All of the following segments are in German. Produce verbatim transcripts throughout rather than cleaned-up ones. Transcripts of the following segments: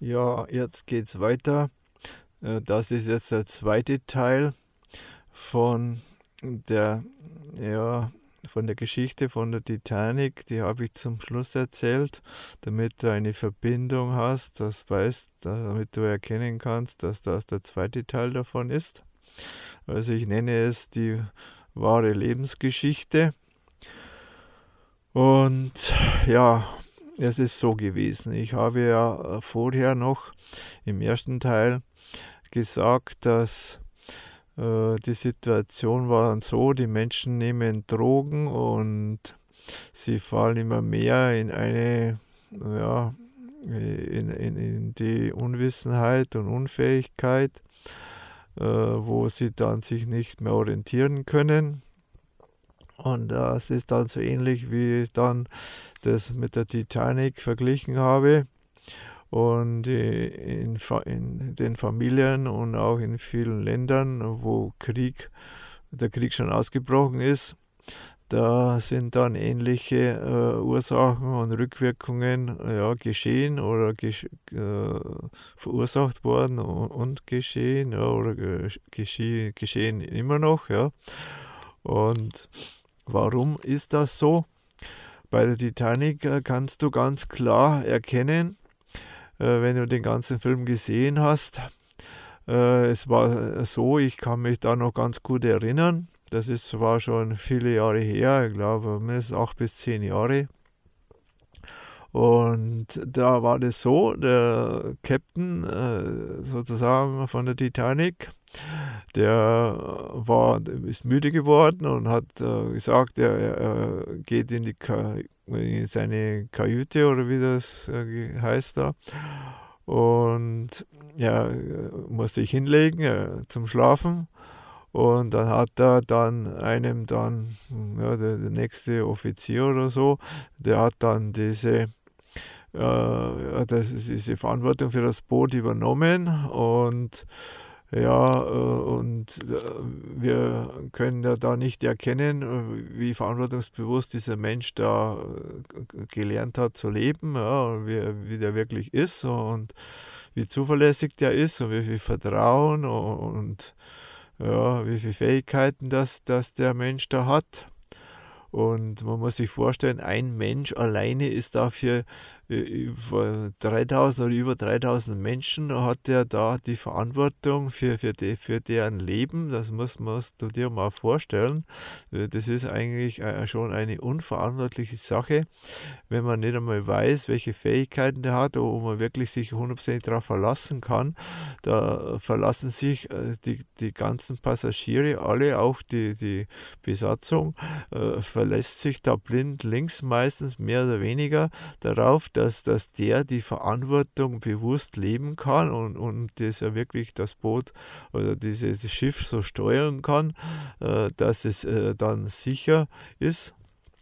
Ja, jetzt geht's weiter. Äh, Das ist jetzt der zweite Teil von der, ja, von der Geschichte von der Titanic. Die habe ich zum Schluss erzählt, damit du eine Verbindung hast, das weißt, damit du erkennen kannst, dass das der zweite Teil davon ist. Also ich nenne es die wahre Lebensgeschichte. Und ja, es ist so gewesen. Ich habe ja vorher noch im ersten Teil gesagt, dass äh, die Situation war dann so, die Menschen nehmen Drogen und sie fallen immer mehr in eine, ja, in, in, in die Unwissenheit und Unfähigkeit, äh, wo sie dann sich nicht mehr orientieren können. Und das ist dann so ähnlich, wie ich dann das mit der Titanic verglichen habe. Und in, in den Familien und auch in vielen Ländern, wo Krieg, der Krieg schon ausgebrochen ist, da sind dann ähnliche äh, Ursachen und Rückwirkungen ja, geschehen oder gesch äh, verursacht worden und, und geschehen ja, oder gesche geschehen immer noch. Ja. Und warum ist das so? Bei der Titanic äh, kannst du ganz klar erkennen, äh, wenn du den ganzen Film gesehen hast. Äh, es war so, ich kann mich da noch ganz gut erinnern. Das ist, war schon viele Jahre her, ich glaube mindestens acht bis zehn Jahre. Und da war das so, der Captain äh, sozusagen von der Titanic, der war, ist müde geworden und hat äh, gesagt, er, er geht in, die Ka in seine Kajüte oder wie das äh, heißt da. Und ja, musste ich hinlegen äh, zum Schlafen. Und dann hat er dann einem dann, ja, der, der nächste Offizier oder so, der hat dann diese äh, ja, das ist diese Verantwortung für das Boot übernommen und ja, äh, und äh, wir können ja da nicht erkennen, äh, wie verantwortungsbewusst dieser Mensch da äh, gelernt hat zu leben, ja, wie, wie der wirklich ist und wie zuverlässig der ist und wie viel Vertrauen und ja, wie viele Fähigkeiten das, das der Mensch da hat. Und man muss sich vorstellen, ein Mensch alleine ist dafür äh, über dreitausend oder über dreitausend Menschen hat er da die Verantwortung für, für, die, für deren Leben. Das musst, musst du dir mal vorstellen. Äh, Das ist eigentlich äh, schon eine unverantwortliche Sache, wenn man nicht einmal weiß, welche Fähigkeiten der hat, wo man wirklich sich hundertprozentig darauf verlassen kann. Da verlassen sich äh, die, die ganzen Passagiere, alle, auch die, die Besatzung, äh, verlässt sich da blind links meistens mehr oder weniger darauf, dass, dass der die Verantwortung bewusst leben kann und, und dass er wirklich das Boot oder dieses Schiff so steuern kann, äh, dass es äh, dann sicher ist.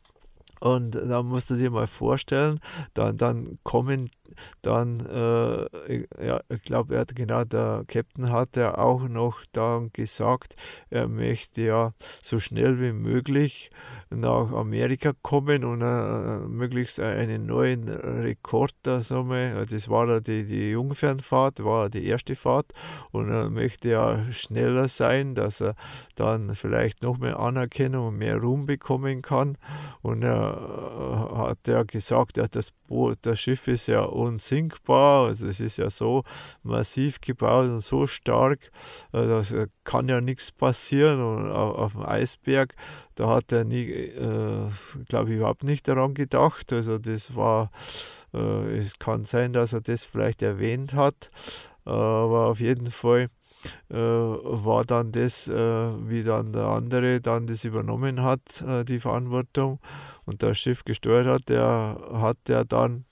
Und da musst du dir mal vorstellen, dann, dann kommen dann, äh, ja, ich glaube, er hat genau, der Captain hat ja auch noch dann gesagt, er möchte ja so schnell wie möglich nach Amerika kommen und äh, möglichst einen neuen Rekord, da sagen wir, das war da die, die Jungfernfahrt, war die erste Fahrt und er möchte ja schneller sein, dass er dann vielleicht noch mehr Anerkennung und mehr Ruhm bekommen kann. Und er äh, hat ja gesagt, ja, das Boot, das Schiff ist ja unsinkbar, also es ist ja so massiv gebaut und so stark, äh, das kann ja nichts passieren. Und auf, auf dem Eisberg, da hat er nie, äh, glaube ich, überhaupt nicht daran gedacht. Also das war, äh, es kann sein, dass er das vielleicht erwähnt hat, aber auf jeden Fall äh, war dann das, äh, wie dann der andere dann das übernommen hat, äh, die Verantwortung und das Schiff gesteuert hat, der hat der dann,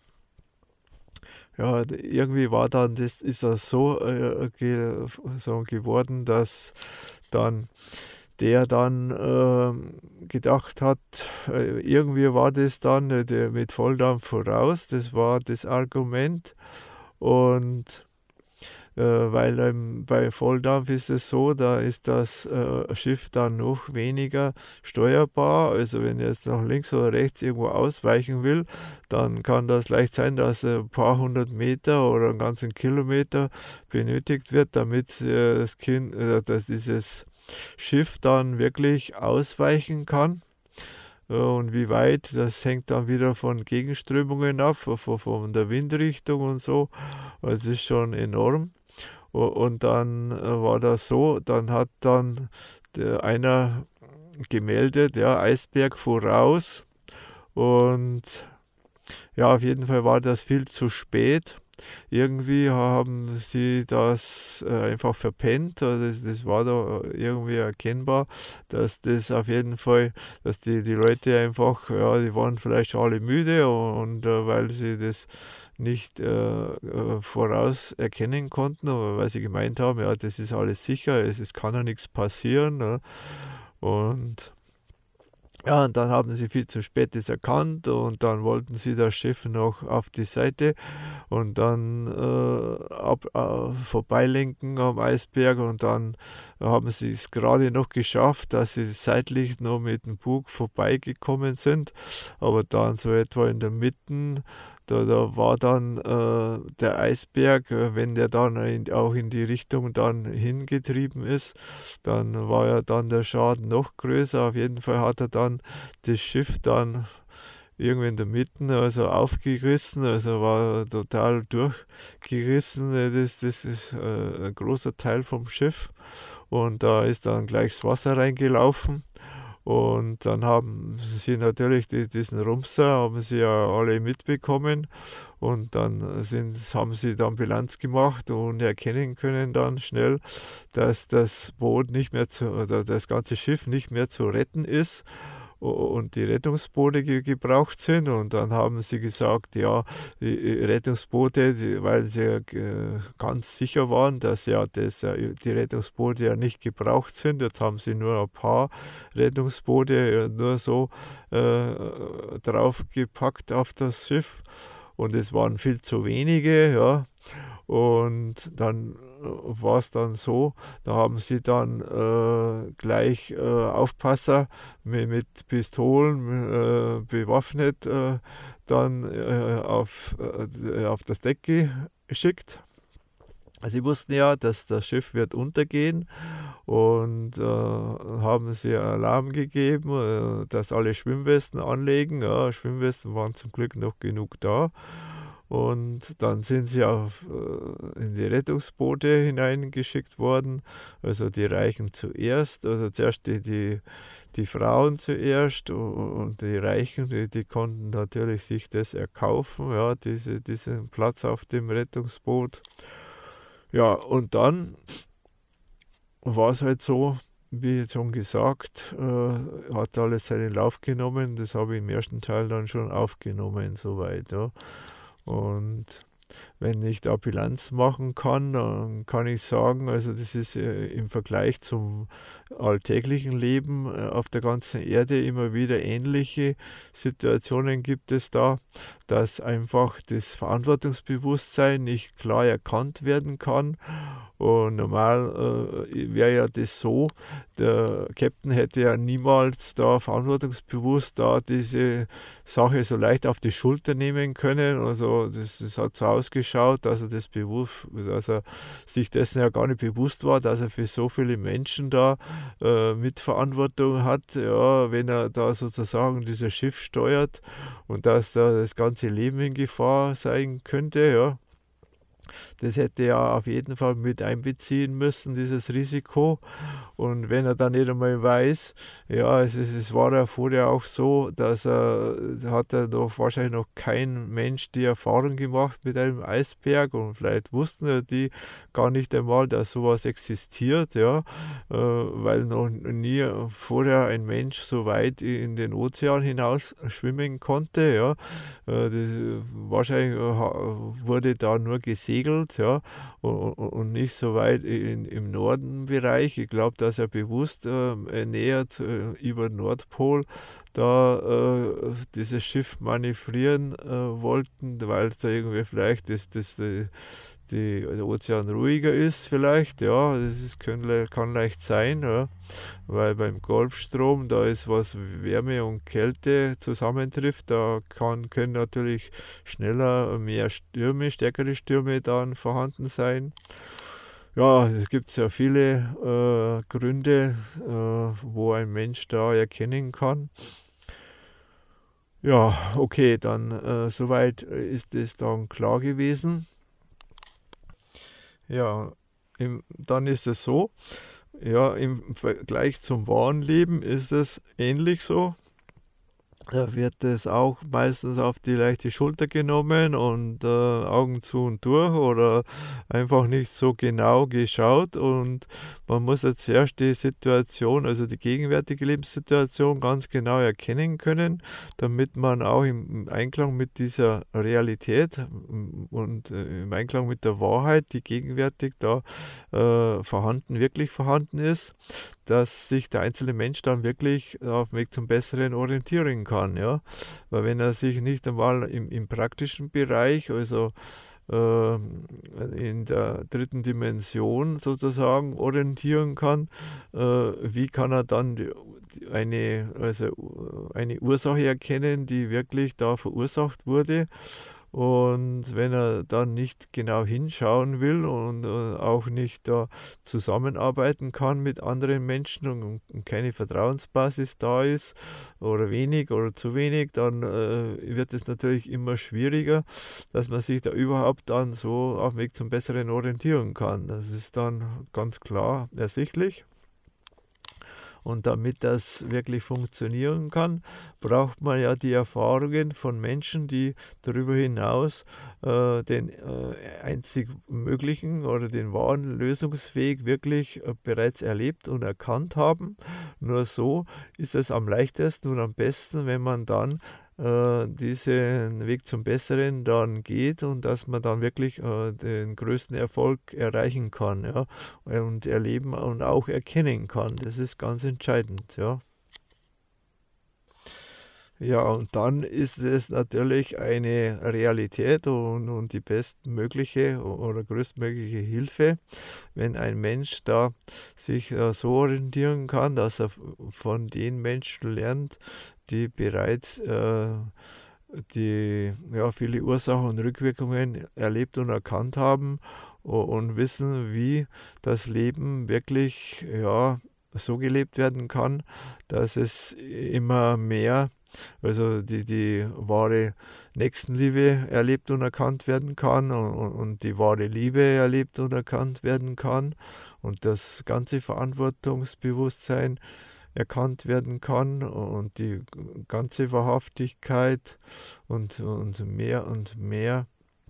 ja, irgendwie war dann, das ist er so, äh, ge, so geworden, dass dann der dann äh, gedacht hat, äh, irgendwie war das dann äh, der mit Volldampf voraus, das war das Argument und äh, weil ähm, bei Volldampf ist es so, da ist das äh, Schiff dann noch weniger steuerbar. Also wenn er jetzt nach links oder rechts irgendwo ausweichen will, dann kann das leicht sein, dass ein paar hundert Meter oder einen ganzen Kilometer benötigt wird, damit äh, das kind, äh, dass dieses Schiff dann wirklich ausweichen kann. Äh, Und wie weit, das hängt dann wieder von Gegenströmungen ab, von, von der Windrichtung und so. Also es ist schon enorm. U- Und dann äh, war das so, dann hat dann der, einer gemeldet, ja, Eisberg voraus. Und ja, auf jeden Fall war das viel zu spät. Irgendwie haben sie das äh, einfach verpennt. Also das, das war da irgendwie erkennbar, dass das auf jeden Fall, dass die, die Leute einfach, ja, die waren vielleicht alle müde und, und äh, weil sie das nicht äh, äh, voraus erkennen konnten, aber weil sie gemeint haben, ja, das ist alles sicher, es, es kann ja nichts passieren. Ne? Und ja, und dann haben sie viel zu spät das erkannt und dann wollten sie das Schiff noch auf die Seite und dann äh, ab, äh, vorbeilenken am Eisberg und dann haben sie es gerade noch geschafft, dass sie seitlich noch mit dem Bug vorbeigekommen sind, aber dann so etwa in der Mitte, da, da war dann äh, der Eisberg, äh, wenn der dann in, auch in die Richtung dann hingetrieben ist, dann war ja dann der Schaden noch größer. Auf jeden Fall hat er dann das Schiff dann irgendwie in der Mitte, also aufgerissen, also war total durchgerissen. Das, das ist äh, ein großer Teil vom Schiff. Und da ist dann gleich das Wasser reingelaufen. Und dann haben sie natürlich die, diesen Rumser, haben sie ja alle mitbekommen. Und dann sind, haben sie dann Bilanz gemacht und erkennen können dann schnell, dass das Boot nicht mehr zu, oder das ganze Schiff nicht mehr zu retten ist und die Rettungsboote ge gebraucht sind. Und dann haben sie gesagt, ja, die Rettungsboote, die, weil sie äh, ganz sicher waren, dass ja das, äh, die Rettungsboote ja nicht gebraucht sind. Jetzt haben sie nur ein paar Rettungsboote äh, nur so äh, draufgepackt auf das Schiff. Und es waren viel zu wenige, ja. Und dann äh, war es dann so, da haben sie dann äh, gleich äh, Aufpasser mit, mit Pistolen äh, bewaffnet äh, dann äh, auf, äh, auf das Deck geschickt. Sie wussten ja, dass das Schiff wird untergehen und äh, haben sie Alarm gegeben, äh, dass alle Schwimmwesten anlegen. Ja, Schwimmwesten waren zum Glück noch genug da. Und dann sind sie auf, äh, in die Rettungsboote hineingeschickt worden. Also die Reichen zuerst, also zuerst die, die, die Frauen zuerst und die Reichen, die, die konnten natürlich sich das erkaufen, ja, diese, diesen Platz auf dem Rettungsboot. Ja, und dann war es halt so, wie schon gesagt, äh, hat alles seinen Lauf genommen. Das habe ich im ersten Teil dann schon aufgenommen, soweit. Ja. Und wenn ich da Bilanz machen kann, dann kann ich sagen, also das ist äh, im Vergleich zum alltäglichen Leben äh, auf der ganzen Erde immer wieder ähnliche Situationen gibt es da, dass einfach das Verantwortungsbewusstsein nicht klar erkannt werden kann. Und normal äh, wäre ja das so, der Captain hätte ja niemals da verantwortungsbewusst da diese Sache so leicht auf die Schulter nehmen können. Also das, das hat so ausgeschaut, dass er das bewusst, dass er sich dessen ja gar nicht bewusst war, dass er für so viele Menschen da äh, Mitverantwortung hat, ja, wenn er da sozusagen dieses Schiff steuert und dass da das ganze Leben in Gefahr sein könnte, ja. Das hätte er auf jeden Fall mit einbeziehen müssen, dieses Risiko. Und wenn er dann nicht einmal weiß, ja, es, ist, es war ja vorher auch so, dass er, hat er doch wahrscheinlich noch kein Mensch die Erfahrung gemacht mit einem Eisberg und vielleicht wussten ja die gar nicht einmal, dass sowas existiert, ja, äh, weil noch nie vorher ein Mensch so weit in den Ozean hinaus schwimmen konnte, ja. Äh, das, wahrscheinlich äh, wurde da nur gesegelt, ja, und, und nicht so weit in, im Nordenbereich. Ich glaube, dass er bewusst äh, näher äh, über Nordpol da äh, dieses Schiff manövrieren äh, wollten, weil da irgendwie vielleicht das, das, äh, die, der Ozean ruhiger ist vielleicht, ja, das ist, kann, kann leicht sein, ja, weil beim Golfstrom, da ist was Wärme und Kälte zusammentrifft, da kann, können natürlich schneller mehr Stürme, stärkere Stürme dann vorhanden sein. Ja, es gibt ja viele äh, Gründe, äh, wo ein Mensch da erkennen kann. Ja, okay, dann äh, soweit ist es dann klar gewesen. Ja, im, dann ist es so, ja, im Vergleich zum wahren Leben ist es ähnlich so. Da wird es auch meistens auf die leichte Schulter genommen und äh, Augen zu und durch oder einfach nicht so genau geschaut. Und man muss jetzt erst die Situation, also die gegenwärtige Lebenssituation ganz genau erkennen können, damit man auch im Einklang mit dieser Realität und äh, im Einklang mit der Wahrheit, die gegenwärtig da äh, vorhanden, wirklich vorhanden ist, dass sich der einzelne Mensch dann wirklich auf dem Weg zum Besseren orientieren kann, ja. Weil wenn er sich nicht einmal im, im praktischen Bereich, also äh, in der dritten Dimension sozusagen orientieren kann, äh, wie kann er dann die, eine, also eine Ursache erkennen, die wirklich da verursacht wurde? Und wenn er dann nicht genau hinschauen will und äh, auch nicht da zusammenarbeiten kann mit anderen Menschen und, und keine Vertrauensbasis da ist oder wenig oder zu wenig, dann äh, wird es natürlich immer schwieriger, dass man sich da überhaupt dann so auf dem Weg zum Besseren orientieren kann. Das ist dann ganz klar ersichtlich. Und damit das wirklich funktionieren kann, braucht man ja die Erfahrungen von Menschen, die darüber hinaus äh, den äh, einzig möglichen oder den wahren Lösungsweg wirklich äh, bereits erlebt und erkannt haben. Nur so ist es am leichtesten und am besten, wenn man dann äh, diesen Weg zum Besseren dann geht und dass man dann wirklich äh, den größten Erfolg erreichen kann, ja, und erleben und auch erkennen kann. Das ist ganz entscheidend, ja. Ja, und dann ist es natürlich eine Realität und, und die bestmögliche oder größtmögliche Hilfe, wenn ein Mensch da sich äh, so orientieren kann, dass er von den Menschen lernt, die bereits äh, die ja, viele Ursachen und Rückwirkungen erlebt und erkannt haben und wissen, wie das Leben wirklich ja, so gelebt werden kann, dass es immer mehr, also die, die wahre Nächstenliebe erlebt und erkannt werden kann und, und die wahre Liebe erlebt und erkannt werden kann und das ganze Verantwortungsbewusstsein erkannt werden kann und die ganze Wahrhaftigkeit und, und mehr und mehr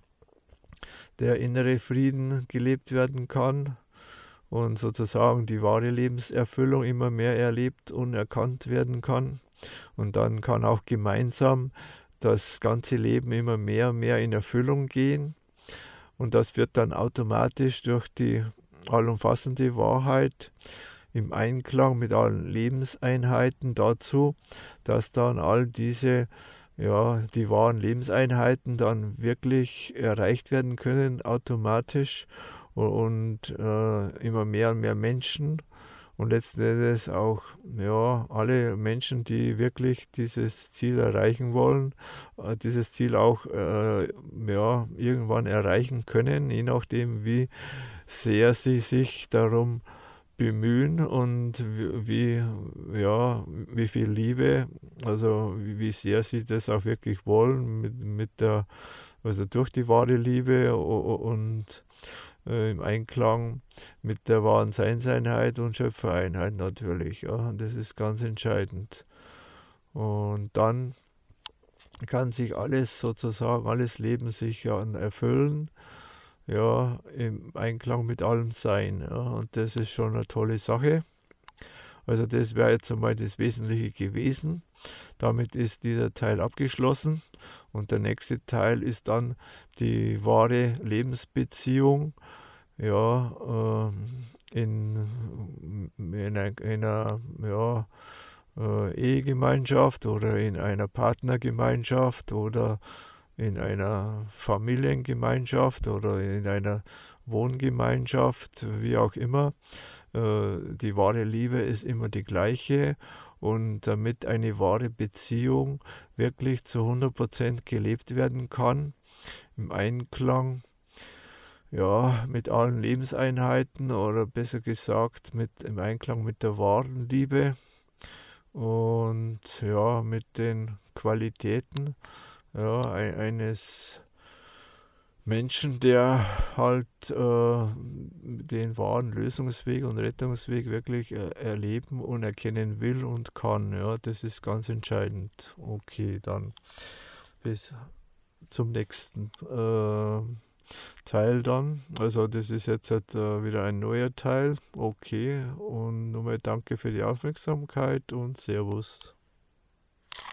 der innere Frieden gelebt werden kann und sozusagen die wahre Lebenserfüllung immer mehr erlebt und erkannt werden kann. Und dann kann auch gemeinsam das ganze Leben immer mehr und mehr in Erfüllung gehen. Und das wird dann automatisch durch die allumfassende Wahrheit im Einklang mit allen Lebenseinheiten dazu, dass dann all diese, ja, die wahren Lebenseinheiten dann wirklich erreicht werden können, automatisch und äh, immer mehr und mehr Menschen und letzten Endes auch ja, alle Menschen, die wirklich dieses Ziel erreichen wollen, äh, dieses Ziel auch äh, ja, irgendwann erreichen können, je nachdem, wie sehr sie sich darum bemühen und wie, ja, wie viel Liebe, also wie sehr sie das auch wirklich wollen, mit, mit der, also durch die wahre Liebe und äh, im Einklang mit der wahren Seinseinheit und Schöpfereinheit natürlich. Ja, und das ist ganz entscheidend. Und dann kann sich alles sozusagen, alles Leben sich ja erfüllen, ja, im Einklang mit allem Sein. Ja, und das ist schon eine tolle Sache. Also das wäre jetzt einmal das Wesentliche gewesen. Damit ist dieser Teil abgeschlossen. Und der nächste Teil ist dann die wahre Lebensbeziehung, ja, äh, in, in einer, einer ja, äh, Ehegemeinschaft oder in einer Partnergemeinschaft oder in einer Familiengemeinschaft oder in einer Wohngemeinschaft, wie auch immer. Äh, die wahre Liebe ist immer die gleiche und damit eine wahre Beziehung wirklich zu hundert Prozent gelebt werden kann, im Einklang, ja, mit allen Lebenseinheiten oder besser gesagt mit, im Einklang mit der wahren Liebe und ja, mit den Qualitäten, ja, eines Menschen, der halt äh, den wahren Lösungsweg und Rettungsweg wirklich äh, erleben und erkennen will und kann. Ja, das ist ganz entscheidend. Okay, dann bis zum nächsten äh, Teil dann. Also das ist jetzt halt, äh, wieder ein neuer Teil. Okay, und nochmal danke für die Aufmerksamkeit und Servus.